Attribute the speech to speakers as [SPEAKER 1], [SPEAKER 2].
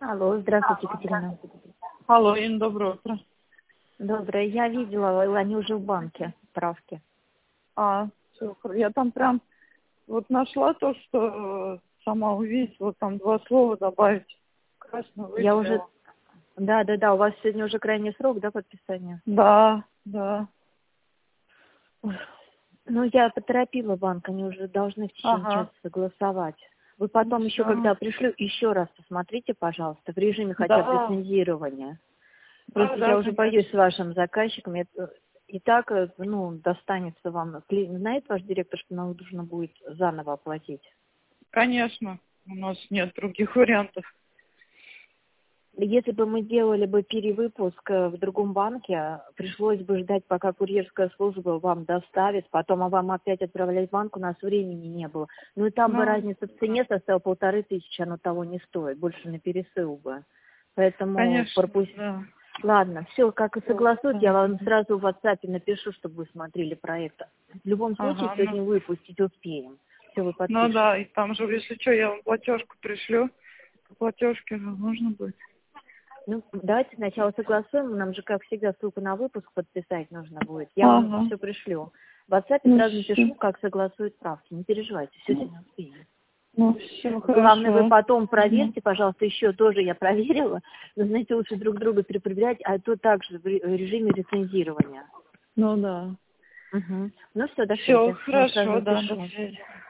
[SPEAKER 1] Алло, здравствуйте, Екатерина.
[SPEAKER 2] Алло, Инна, доброе утро.
[SPEAKER 1] Доброе. Я видела, они уже в банке, справки.
[SPEAKER 2] Всё, я там прям вот нашла то, что сама увидела, там 2 слова добавить. Красно
[SPEAKER 1] Я уже...
[SPEAKER 2] выделила.
[SPEAKER 1] Да, у вас сегодня уже крайний срок, да, подписания?
[SPEAKER 2] Да.
[SPEAKER 1] Ой. Ну, я поторопила банк, они уже должны в течение
[SPEAKER 2] Ага.
[SPEAKER 1] часа согласовать. Вы потом еще,
[SPEAKER 2] Всё.
[SPEAKER 1] когда пришлю, еще раз посмотрите, пожалуйста, в режиме хотя бы
[SPEAKER 2] Да.
[SPEAKER 1] лицензирования. Просто
[SPEAKER 2] Да,
[SPEAKER 1] я уже боюсь с
[SPEAKER 2] конечно.
[SPEAKER 1] вашим заказчиком. И так, достанется вам. Знает ваш директор, что нам нужно будет заново оплатить?
[SPEAKER 2] Конечно. У нас нет других вариантов.
[SPEAKER 1] Если бы мы делали бы перевыпуск в другом банке, пришлось бы ждать, пока курьерская служба вам доставит, потом вам опять отправлять в банк, у нас времени не было. Ну и там бы
[SPEAKER 2] Ну,
[SPEAKER 1] разница в цене составила 1500, оно того не стоит, больше на пересыл бы. Поэтому
[SPEAKER 2] конечно, да.
[SPEAKER 1] Ладно, все, как и
[SPEAKER 2] Вот,
[SPEAKER 1] согласуют,
[SPEAKER 2] да.
[SPEAKER 1] я вам сразу в WhatsApp напишу, чтобы вы смотрели проект. В любом случае,
[SPEAKER 2] Ага,
[SPEAKER 1] сегодня выпустить успеем. Все, вы
[SPEAKER 2] ну
[SPEAKER 1] подпишете.
[SPEAKER 2] да, и там же, если что, я вам платежку пришлю. По платежке же можно будет.
[SPEAKER 1] Ну, давайте сначала согласуем, нам же, как всегда, ссылку на выпуск подписать нужно будет. Я вам
[SPEAKER 2] Ага.
[SPEAKER 1] все пришлю. В WhatsApp
[SPEAKER 2] Ну
[SPEAKER 1] сразу
[SPEAKER 2] все.
[SPEAKER 1] напишу, как согласуют правки. Не переживайте, сегодня успеем.
[SPEAKER 2] Ну все,
[SPEAKER 1] Главное, вы
[SPEAKER 2] хорошо.
[SPEAKER 1] потом
[SPEAKER 2] Мгм.
[SPEAKER 1] проверьте, пожалуйста, еще тоже я проверила. Но, знаете, лучше друг друга перепроверять, а то также в режиме лицензирования.
[SPEAKER 2] Ну да.
[SPEAKER 1] Угу. Ну все, до
[SPEAKER 2] Все,
[SPEAKER 1] связи. Вам сразу
[SPEAKER 2] хорошо, да, до
[SPEAKER 1] напишу.
[SPEAKER 2] связи.